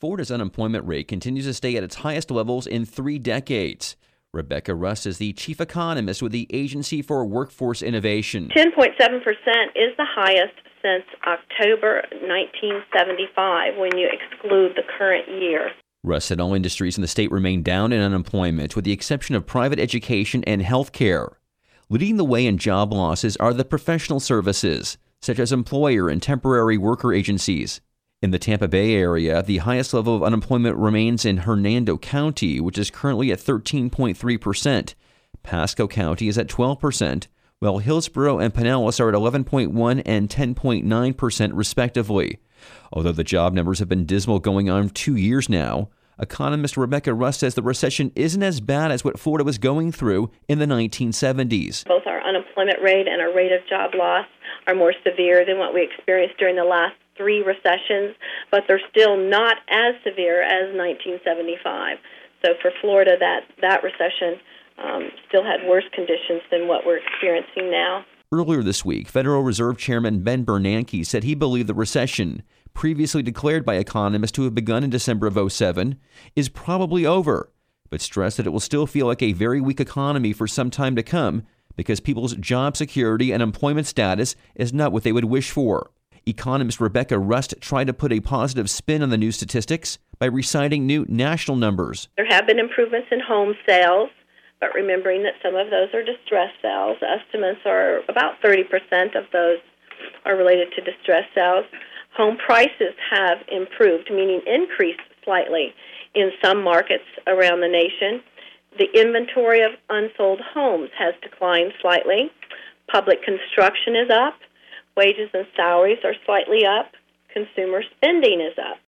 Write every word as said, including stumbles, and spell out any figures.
Florida's unemployment rate continues to stay at its highest levels in three decades. Rebecca Rust is the chief economist with the Agency for Workforce Innovation. ten point seven percent is the highest since October nineteen seventy-five when you exclude the current year. Rust said all industries in the state remain down in unemployment, with the exception of private education and health care. Leading the way in job losses are the professional services, such as employer and temporary worker agencies. In the Tampa Bay area, the highest level of unemployment remains in Hernando County, which is currently at thirteen point three percent. Pasco County is at twelve percent, while Hillsborough and Pinellas are at eleven point one and ten point nine percent respectively. Although the job numbers have been dismal going on two years now, economist Rebecca Rust says the recession isn't as bad as what Florida was going through in the nineteen seventies. Both our unemployment rate and our rate of job loss are more severe than what we experienced during the last three recessions, but they're still not as severe as nineteen seventy-five. So for Florida, that, that recession um, still had worse conditions than what we're experiencing now. Earlier this week, Federal Reserve Chairman Ben Bernanke said he believed the recession, previously declared by economists to have begun in December of oh seven, is probably over, but stressed that it will still feel like a very weak economy for some time to come because people's job security and employment status is not what they would wish for. Economist Rebecca Rust tried to put a positive spin on the new statistics by reciting new national numbers. There have been improvements in home sales, but remembering that some of those are distress sales. Estimates are about thirty percent of those are related to distress sales. Home prices have improved, meaning increased slightly in some markets around the nation. The inventory of unsold homes has declined slightly. Public construction is up. Wages and salaries are slightly up. Consumer spending is up.